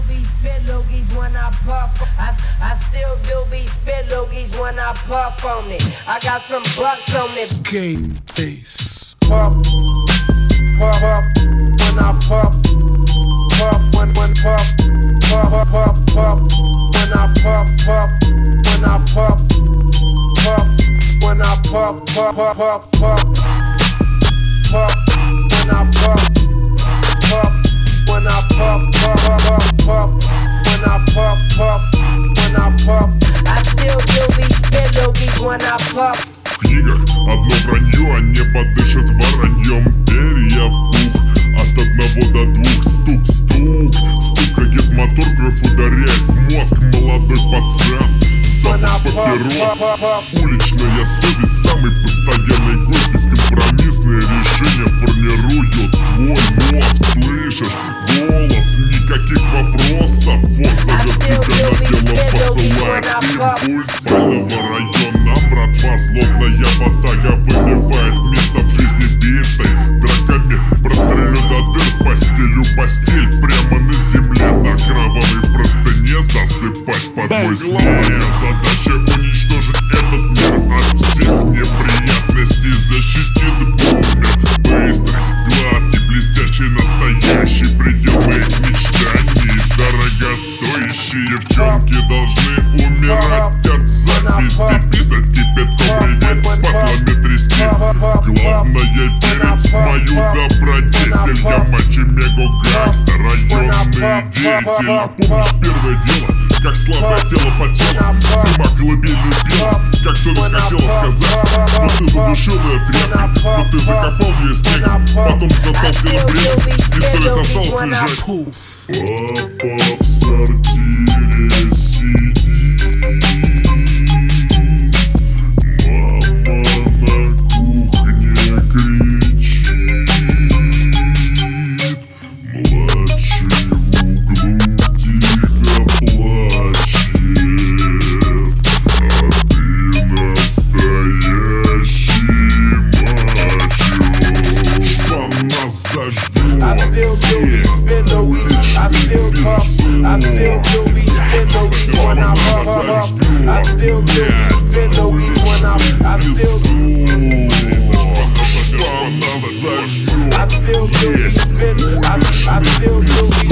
be spit loogies when I puff. I still do be spit loogies when I puff on it. I got some bucks on it. Game face. Puff, puff, puff, when I puff. Puff, when puff, puff, puff, puff. When I puff, puff, when I puff, puff. When I puff, puff, puff, puff, puff. Puff, when I puff, puff. When I puff, puff, puff, puff. When I puff, puff, when I puff. I still do be spit loogies when I puff. В книгах одно вранье, а небо дышит вороньем. Перья-пух от 1 до 2. Стук-стук, стукает мотор, кровь ударяет в мозг. Молодой пацан, запах папирос. Уличная совесть, самый постоянный гость. Бескомпромиссные решения формируют твой мозг. Слышишь голос, никаких вопросов. Вот зовет тебя на дело, посылает импульс. Спального района, братва, злобная ватага выбивает место в жизни битой драками. Прострелю до дыр, постель прямо на земле. На кровавой простыне засыпать под мой смех. Задача уничтожить этот мир от всех неприятностей. Защитит бумер. Быстрый, гладкий, блестящий, настоящий. Предел моих мечтаний. Дорогостоящие девчонки должны умирать от зависти. Писать кипятком, глядеть, потлами трясти. Главное верить в мою добродетель. Я мачо-мего гангстер, районный деятель. А помнишь первое дело? Как слабое тело потело, зима колыбельную пела. Как совесть хотела сказать, но ты задушил ее тряпкой. Но ты закопал ее снегом, потом затолкал в реку, и совесть осталась лежать. Папа в сортире сидит, мама на кухне кричит, младший в углу тихо плачет, а ты настоящий мачо. Что нас зовет? Есть уличный песок. Что нас зовет? Есть уличный песок. Что нас зовет? Есть уличный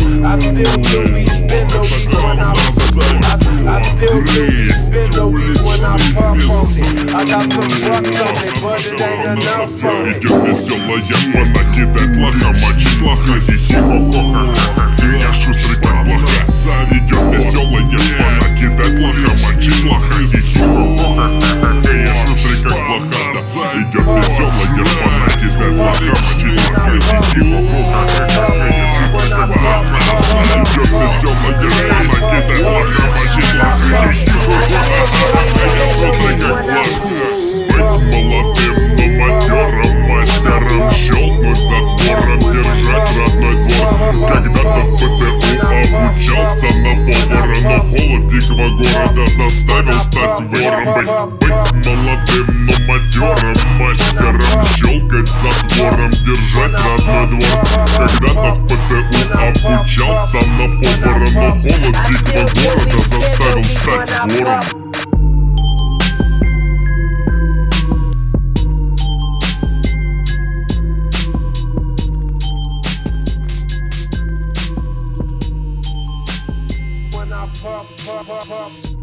Идет веселая шпана, кидать лоха, мочить лоха, хихи-хо-хо-ха-ха-ха. Я шустрый как блоха. Идет веселая шпана, кидать лоха, мочить лоха, хихи-хо-хо-ха-ха-ха. Я шустрый как блоха. Идет веселая шпана, кидать лоха, мочить лоха, хихи-хо-хо-ха-ха-ха. Идет веселая шпана, кидать лоха, мочить лоха, хихи-хо-хо-ха-ха. Я шустрый как блоха. Быть молодым, но матерым, мастером, щелкнуть затвором, держать родной двор. Когда-то в ПТУ обучался на повара, но холод дикого города заставил стать вором. Быть молодым, но матерым, мастером, щелкать затвором, держать родной двор. Когда-то в ПТУ обучался на повара, но холод дикого города заставил стать вором. Puff, puff, puff, puff.